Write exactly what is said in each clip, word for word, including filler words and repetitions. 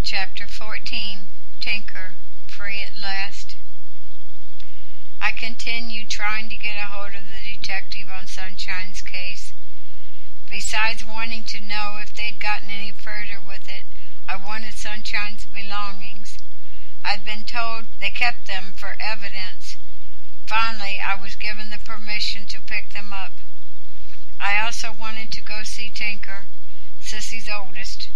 Chapter fourteen. Tinker, free at last. I continued trying to get a hold of the detective on Sunshine's case. Besides wanting to know if they'd gotten any further with it, I wanted Sunshine's belongings. I'd been told they kept them for evidence. Finally, I was given the permission to pick them up. I also wanted to go see Tinker, Sissy's oldest.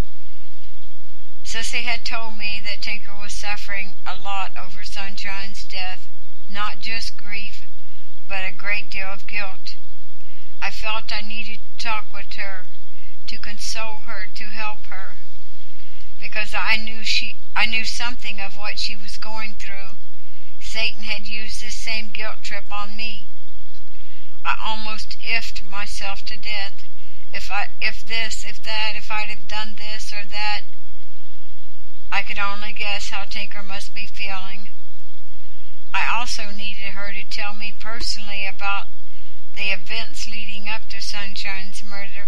Sissy had told me that Tinker was suffering a lot over Sunshine's death, not just grief, but a great deal of guilt. I felt I needed to talk with her, to console her, to help her, because I knew she, I knew something of what she was going through. Satan had used this same guilt trip on me. I almost ifed myself to death. If I, if this, if that, if I'd have done this or that. I could only guess how Tinker must be feeling. I also needed her to tell me personally about the events leading up to Sunshine's murder.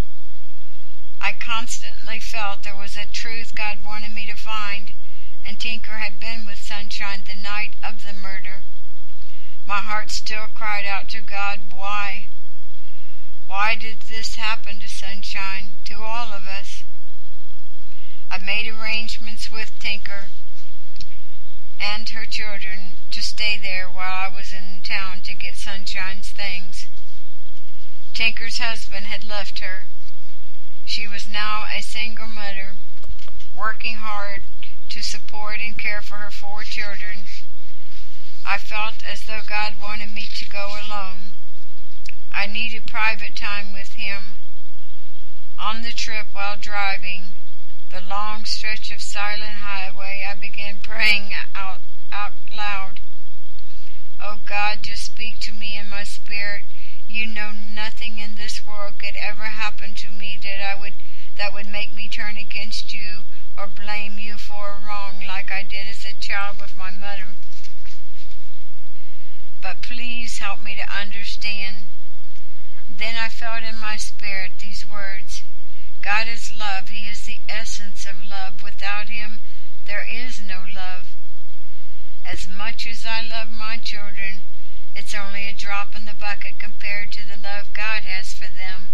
I constantly felt there was a truth God wanted me to find, and Tinker had been with Sunshine the night of the murder. My heart still cried out to God, why? Why did this happen to Sunshine, to all of us? I made arrangements with Tinker and her children to stay there while I was in town to get Sunshine's things. Tinker's husband had left her. She was now a single mother, working hard to support and care for her four children. I felt as though God wanted me to go alone. I needed private time with Him. On the trip while driving the long stretch of silent highway, I began praying out, out loud. Oh God, just speak to me in my spirit. You know nothing in this world could ever happen to me that I would that would make me turn against you or blame you for a wrong like I did as a child with my mother. But please help me to understand. Then I felt in my spirit these words. God is love. He is the essence of love. Without Him, there is no love. As much as I love my children, it's only a drop in the bucket compared to the love God has for them.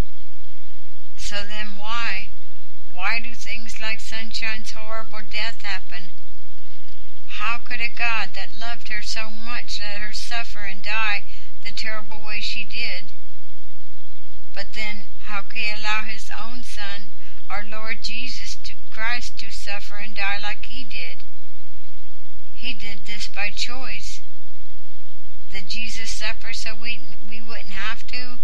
So then why? Why do things like Sunshine's horrible death happen? How could a God that loved her so much let her suffer and die the terrible way she did? But then, how could He allow His own Son, our Lord Jesus to, Christ, to suffer and die like He did? He did this by choice. Did Jesus suffer so we, we wouldn't have to?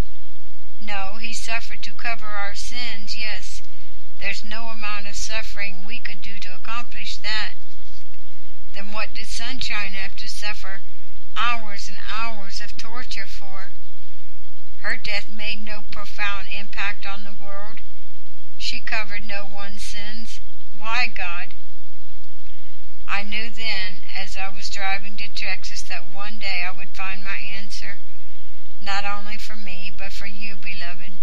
No, He suffered to cover our sins, yes. There's no amount of suffering we could do to accomplish that. Then what did Sunshine have to suffer hours and hours of torture for? Her death made no profound impact on the world. She covered no one's sins. Why, God? I knew then, as I was driving to Texas, that one day I would find my answer, not only for me, but for you, beloved.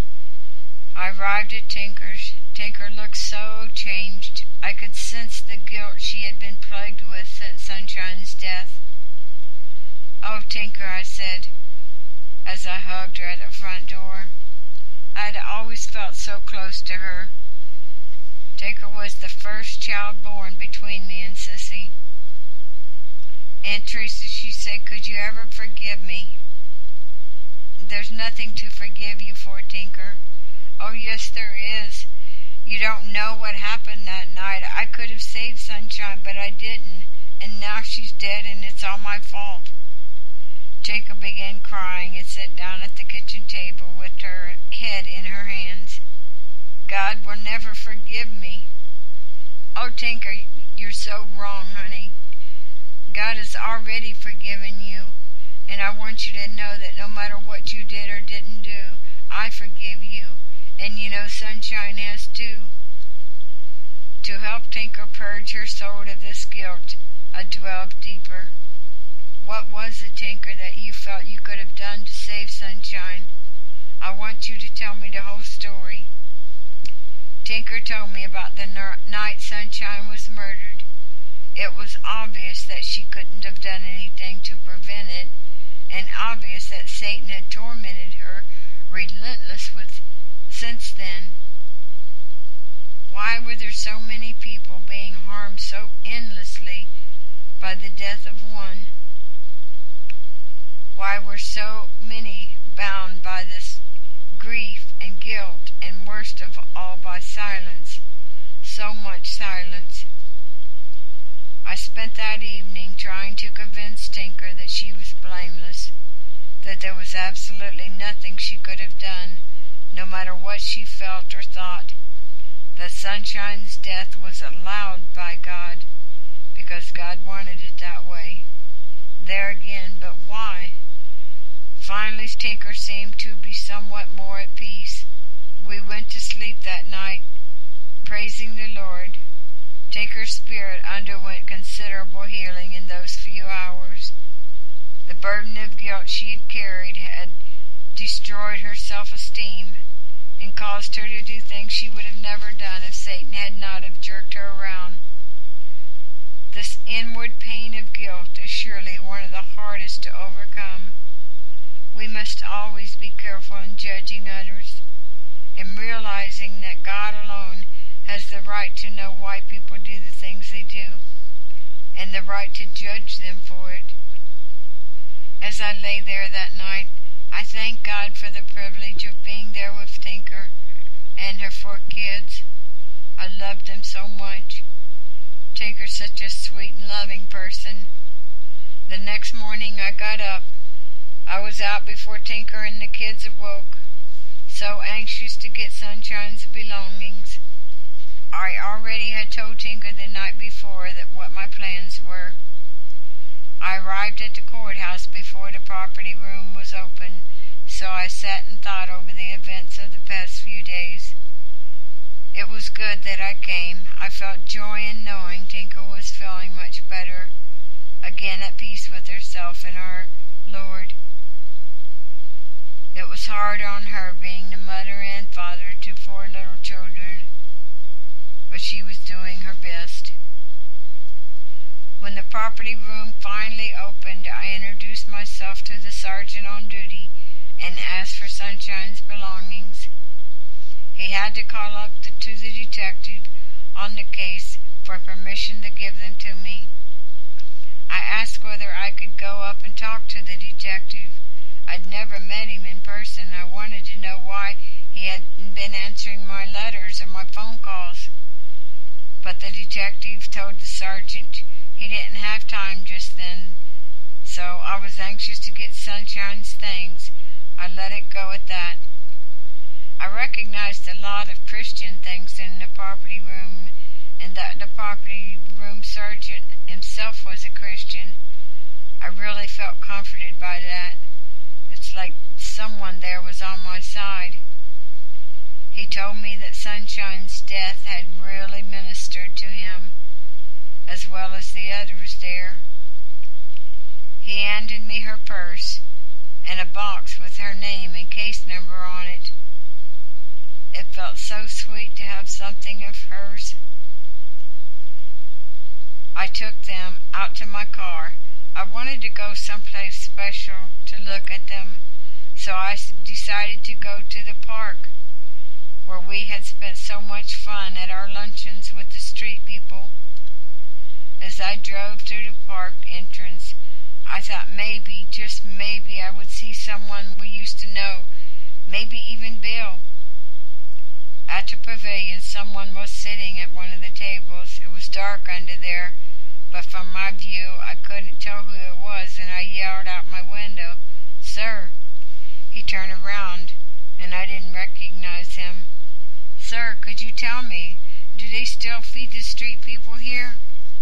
I arrived at Tinker's. Tinker looked so changed. I could sense the guilt she had been plagued with since Sunshine's death. Oh, Tinker, I said, as I hugged her at the front door. I had always felt so close to her. Tinker was the first child born between me and Sissy. Aunt Teresa, she said, could you ever forgive me? There's nothing to forgive you for, Tinker. Oh, yes, there is. You don't know what happened that night. I could have saved Sunshine, but I didn't, and now she's dead, and it's all my fault. Tinker began crying and sat down at the kitchen table with her head in her hands. God will never forgive me. Oh, Tinker, you're so wrong, honey. God has already forgiven you, and I want you to know that no matter what you did or didn't do, I forgive you, and you know Sunshine has too. To help Tinker purge her soul of this guilt, I dwelled deeper. What was it, Tinker, that you felt you could have done to save Sunshine? I want you to tell me the whole story. Tinker told me about the night Sunshine was murdered. It was obvious that she couldn't have done anything to prevent it, and obvious that Satan had tormented her relentless with since then. Why were there so many people being harmed so endlessly by the death of one? Why were so many bound by this grief and guilt, and worst of all by silence, so much silence? I spent that evening trying to convince Tinker that she was blameless, that there was absolutely nothing she could have done, no matter what she felt or thought, that Sunshine's death was allowed by God, because God wanted it that way. There again, but why? Finally, Tinker seemed to be somewhat more at peace. We went to sleep that night, praising the Lord. Tinker's spirit underwent considerable healing in those few hours. The burden of guilt she had carried had destroyed her self-esteem and caused her to do things she would have never done if Satan had not have jerked her around. This inward pain of guilt is surely one of the hardest to overcome. We must always be careful in judging others, and realizing that God alone has the right to know why people do the things they do, and the right to judge them for it. As I lay there that night, I thanked God for the privilege of being there with Tinker and her four kids. I loved them so much. Tinker's such a sweet and loving person. The next morning I got up. I was out before Tinker and the kids awoke, so anxious to get Sunshine's belongings. I already had told Tinker the night before that what my plans were. I arrived at the courthouse before the property room was open, so I sat and thought over the events of the past few days. It was good that I came. I felt joy in knowing Tinker was feeling much better, again at peace with herself and our Lord. It was hard on her being the mother and father to four little children, but she was doing her best. When the property room finally opened, I introduced myself to the sergeant on duty and asked for Sunshine's belongings. He had to call up the, to the detective on the case for permission to give them to me. I asked whether I could go up and talk to the detective. I'd never met him in person. I wanted to know why he hadn't been answering my letters or my phone calls. But the detective told the sergeant he didn't have time just then, so I was anxious to get Sunshine's things. I let it go at that. I recognized a lot of Christian things in the property room, and that the property room sergeant himself was a Christian. I really felt comforted by that. It's like someone there was on my side. He told me that Sunshine's death had really ministered to him, as well as the others there. He handed me her purse and a box with her name and case number on it. It felt so sweet to have something of hers. I took them out to my car. I wanted to go someplace special to look at them, so I decided to go to the park, where we had spent so much fun at our luncheons with the street people. As I drove through the park entrance, I thought maybe, just maybe, I would see someone we used to know, maybe even Bill. At the pavilion, someone was sitting at one of the tables. It was dark under there, but from my view, I couldn't tell who it was, and I yelled out my window, "Sir!" He turned around, and I didn't recognize him. "Sir, could you tell me, do they still feed the street people here?"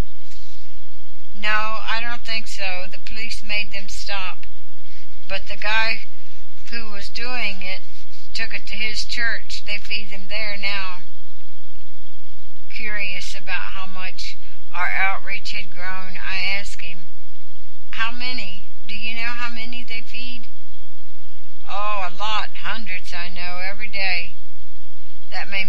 "No, I don't think so. The police made them stop. But the guy who was doing it took it to his church. They feed them there now." Curious about how much our outreach had grown, I asked him, "How many? Do you know how many they feed?" "Oh, a lot. Hundreds, I know, every day." That made me feel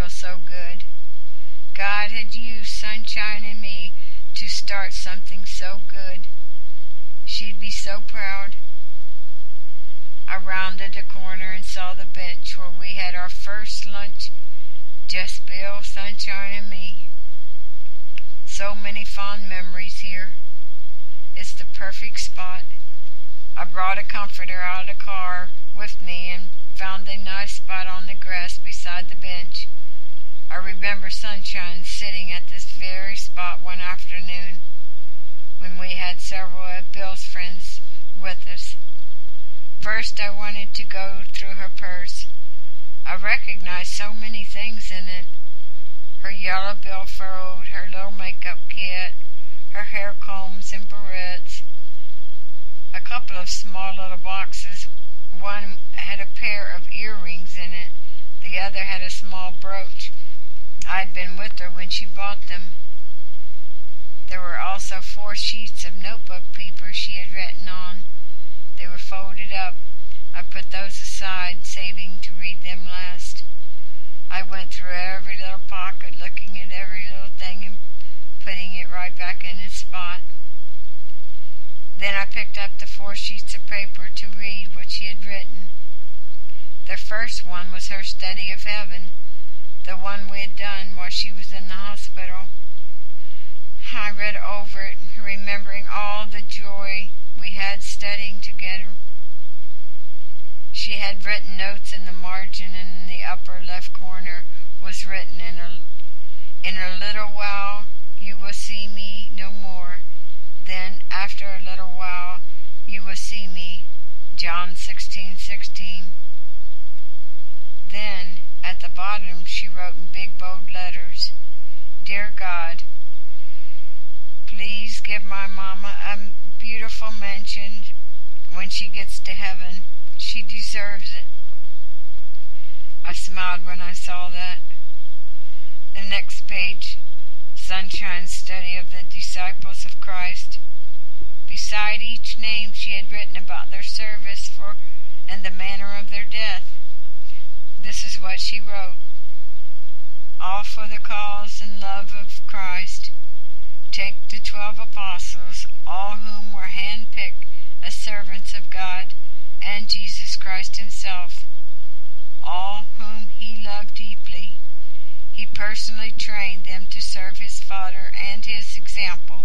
so good. God had used Sunshine and me to start something so good. She'd be so proud. I rounded a corner and saw the bench where we had our first lunch, just Bill, Sunshine, and me. So many fond memories here. It's the perfect spot. I brought a comforter out of the car with me and found a nice spot on the grass beside the bench. I remember Sunshine sitting at this very spot one afternoon when we had several of Bill's friends with us. First, I wanted to go through her purse. I recognized so many things in it. Her yellow billfold, her little makeup kit, her hair combs and barrettes, a couple of small little boxes. One had a pair of earrings in it. The other had a small brooch. I'd been with her when she bought them. There were also four sheets of notebook paper she had written on. They were folded up. I put those aside, saving to read them last. I went through every little pocket, looking at every little thing and putting it right back in its spot. Then I picked up the four sheets of paper to read what she had written. The first one was her study of heaven, the one we had done while she was in the hospital. I read over it, remembering all the joy we had studying together. She had written notes in the margin, and in the upper left corner was written, in a, in a little while you will see me no more. Then, after a little while, you will see me. John sixteen sixteen. Then, at the bottom, she wrote in big bold letters, Dear God, please give my mama a beautiful mansion when she gets to heaven. She deserves it. I smiled when I saw that. The next page, Sunshine's study of the disciples of Christ. Beside each name she had written about their service for and the manner of their death. This is what she wrote. All for the cause and love of Christ. Take the twelve apostles, all whom were handpicked as servants of God and Jesus Christ himself, all whom he loved deeply. He personally trained them to serve his Father and his example.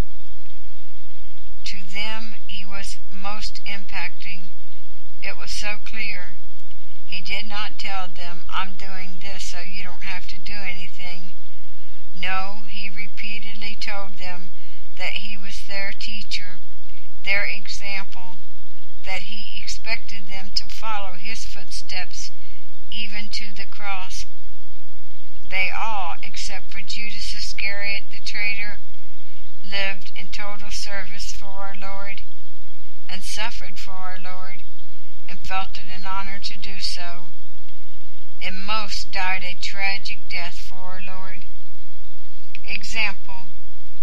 To them he was most impacting. It was so clear. He did not tell them, I'm doing this so you don't have to do anything. No, he repeatedly told them that he was their teacher, their example, that he expected them to follow his footsteps, even to the cross. They all, except for Judas Iscariot the traitor, lived in total service for our Lord, and suffered for our Lord, and felt it an honor to do so, and most died a tragic death for our Lord. Example: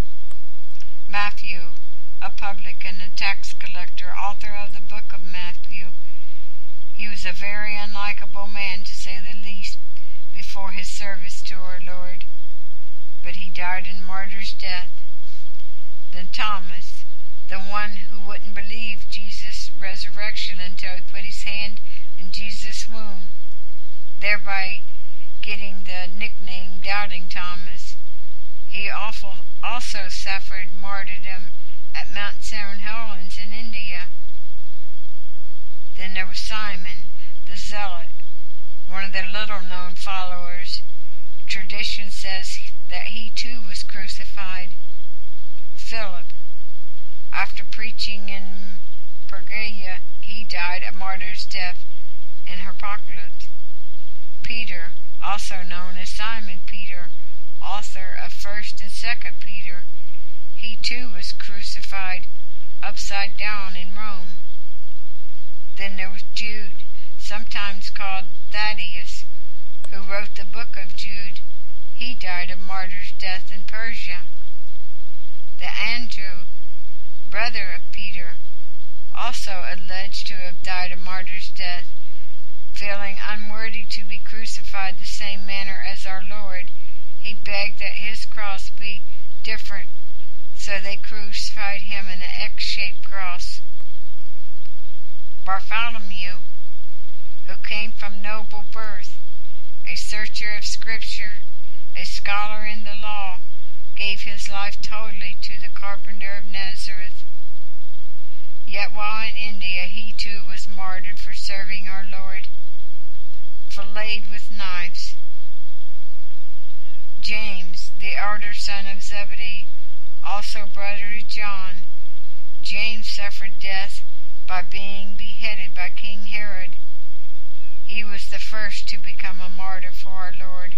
Matthew, a publican, a tax collector, author of the book of Matthew. He was a very unlikable man, to say the least, before his service to our Lord, but he died a martyr's death. Then Thomas, the one who wouldn't believe Jesus' resurrection until he put his hand in Jesus' wound, thereby getting the nickname Doubting Thomas. He also suffered martyrdom at Mount Saint Helens in India. Then there was Simon, the Zealot, one of their little-known followers. Tradition says that he too was crucified. Philip, after preaching in Pergaia, he died a martyr's death in Herpocalypse. Peter, also known as Simon Peter, author of First and Second Peter, he too was crucified upside down in Rome. Then there was Jude, sometimes called Thaddeus, who wrote the book of Jude. He died a martyr's death in Persia. The Andrew, brother of Peter, also alleged to have died a martyr's death, Feeling unworthy to be crucified the same manner as our Lord, he begged that his cross be different, so they crucified him in an X-shaped cross. Bartholomew, who came from noble birth, a searcher of Scripture, a scholar in the law, gave his life totally to the carpenter of Nazareth. Yet while in India he too was martyred for serving our Lord, filleted with knives. James, the elder son of Zebedee, also brother to John, James suffered death by being beheaded by King Herod. He was the first to become a martyr for our Lord.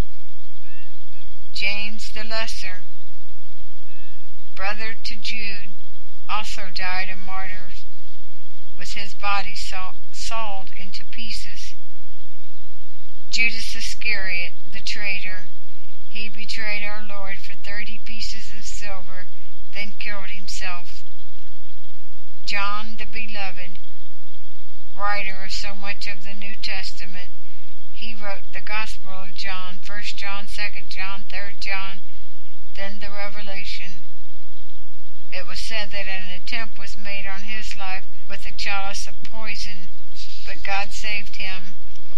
James the Lesser, brother to Jude, also died a martyr, with his body saw, sawed into pieces. Judas Iscariot, the traitor, he betrayed our Lord for thirty pieces of silver, then killed himself. John the Beloved, writer of so much of the New Testament, he wrote the Gospel of John, First John, Second John, Third John, then the Revelation. It was said that an attempt was made on his life with a chalice of poison, but God saved him.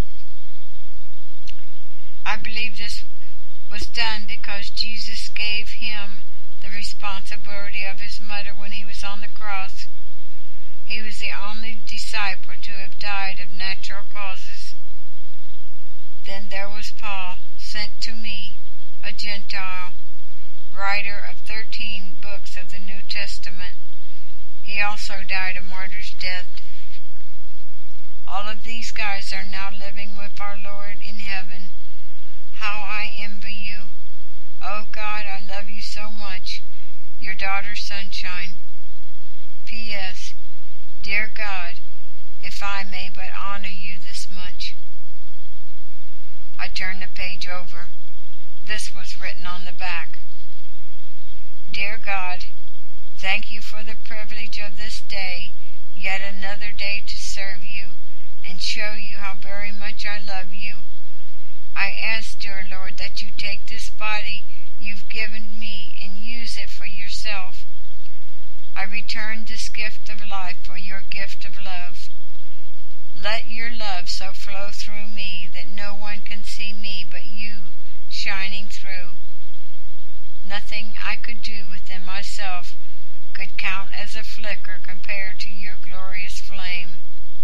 I believe this was done because Jesus gave him the responsibility of his mother when he was on the cross. He was the only disciple to have died of natural causes. Then there was Paul, sent to me, a Gentile, writer of thirteen books of the New Testament. He also died a martyr's death. All of these guys are now living with our Lord in heaven. How I envy you. Oh God, I love you so much. Your daughter Sunshine. P S. Dear God, if I may but honor you this much. I turn the page over. This was written on the back. Dear God, thank you for the privilege of this day, yet another day to serve you and show you how very much I love you. I ask, dear Lord, that you take this body you've given me and use it for yourself. I return this gift of life for your gift of love. Let your love so flow through me that no one can see me but you shining through. Nothing I could do within myself could count as a flicker compared to your glorious flame.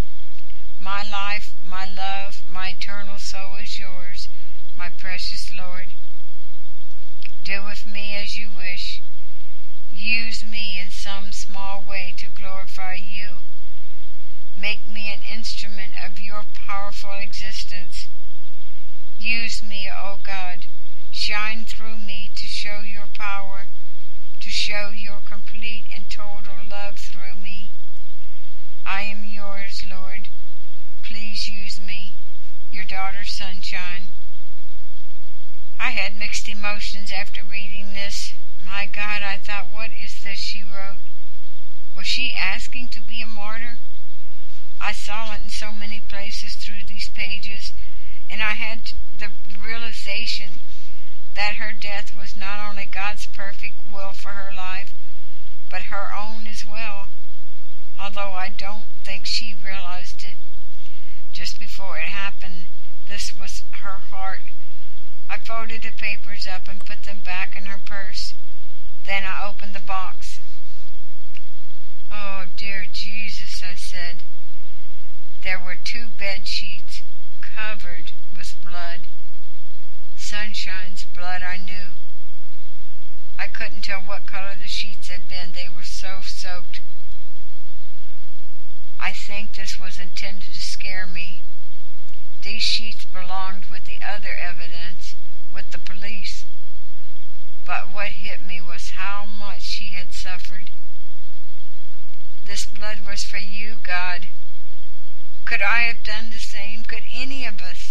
My life, my love, my eternal soul is yours, my precious Lord. Do with me as you wish. Use me in some small way to glorify you. Make me an instrument of your powerful existence. Use me, O God. Shine through me to show your power, to show your complete and total love through me. I am yours, Lord. Please use me, your daughter Sunshine. I had mixed emotions after reading this. My God, I thought, what is this she wrote? Was she asking to be a martyr? I saw it in so many places through these pages, and I had the realization that her death was not only God's perfect will for her life, but her own as well, although I don't think she realized it. Just before it happened, this was her heart. I folded the papers up and put them back in her purse. Then I opened the box. Oh, dear Jesus, I said. There were two bed sheets covered with blood. Sunshine's blood, I knew. I couldn't tell what color the sheets had been. They were so soaked. I think this was intended to scare me. These sheets belonged with the other evidence, with the police. But what hit me was how much she had suffered. This blood was for you, God. Could I have done the same? Could any of us?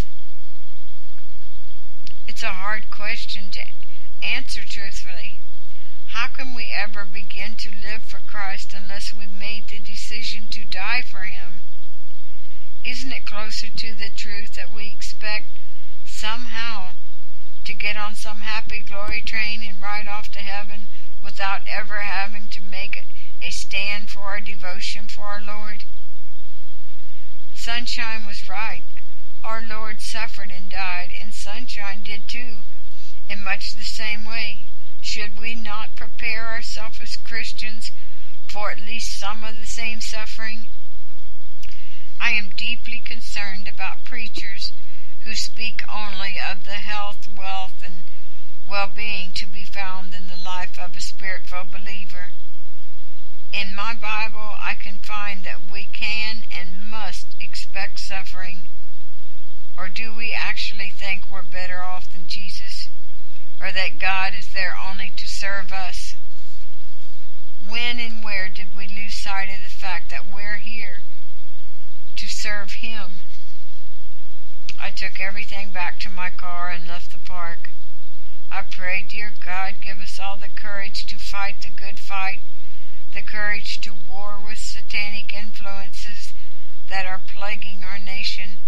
It's a hard question to answer truthfully. How can we ever begin to live for Christ unless we've made the decision to die for Him? Isn't it closer to the truth that we expect somehow to get on some happy glory train and ride off to heaven without ever having to make a stand for our devotion for our Lord? Sunshine was right. Our Lord suffered and died, and Sunshine did too, in much the same way. Should we not prepare ourselves as Christians for at least some of the same suffering? I am deeply concerned about preachers who speak only of the health, wealth, and well-being to be found in the life of a spirit-filled believer. In my Bible, I can find that we can and must expect suffering. Or do we actually think we're better off than Jesus? Or that God is there only to serve us? When and where did we lose sight of the fact that we're here to serve Him? I took everything back to my car and left the park. I prayed, dear God, give us all the courage to fight the good fight, the courage to war with satanic influences that are plaguing our nation.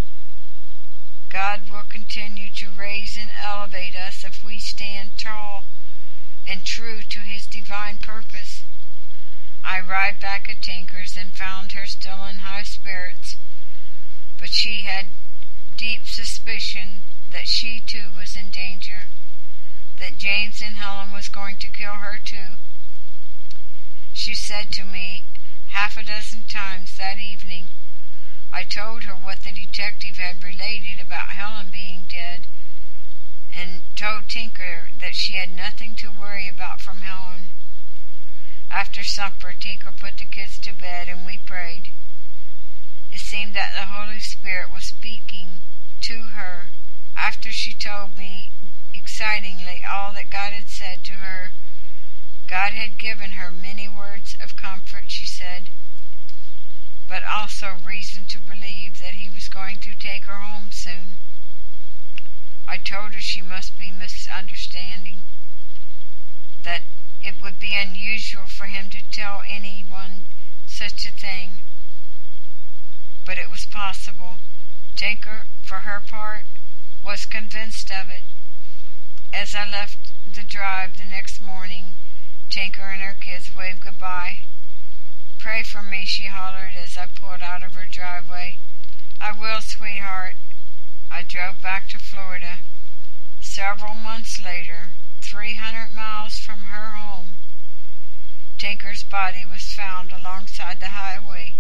God will continue to raise and elevate us if we stand tall and true to His divine purpose. I arrived back at Tinker's and found her still in high spirits, but she had deep suspicion that she too was in danger, that James and Helen was going to kill her too. She said to me half a dozen times that evening. I told her what the detective had related about Helen being dead, and told Tinker that she had nothing to worry about from Helen. After supper, Tinker put the kids to bed and we prayed. It seemed that the Holy Spirit was speaking to her after she told me excitingly all that God had said to her. God had given her many words of comfort, she said, but also reason to believe that He was going to take her home soon. I told her she must be misunderstanding, that it would be unusual for Him to tell anyone such a thing, but it was possible. Tinker, for her part, was convinced of it. As I left the drive the next morning, Tinker and her kids waved goodbye. Pray for me, she hollered as I pulled out of her driveway. I will, sweetheart. I drove back to Florida. Several months later, three hundred miles from her home, Tinker's body was found alongside the highway.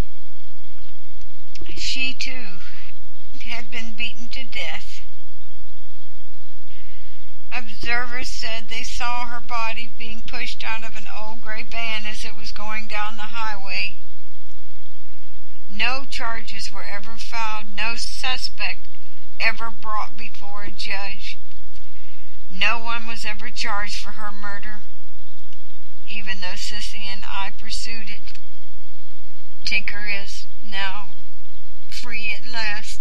She, too, had been beaten to death. Observers said they saw her body being pushed out of an old gray van as it was going down the highway. No charges were ever filed, no suspect ever brought before a judge. No one was ever charged for her murder, even though Sissy and I pursued it. Tinker is now free at last.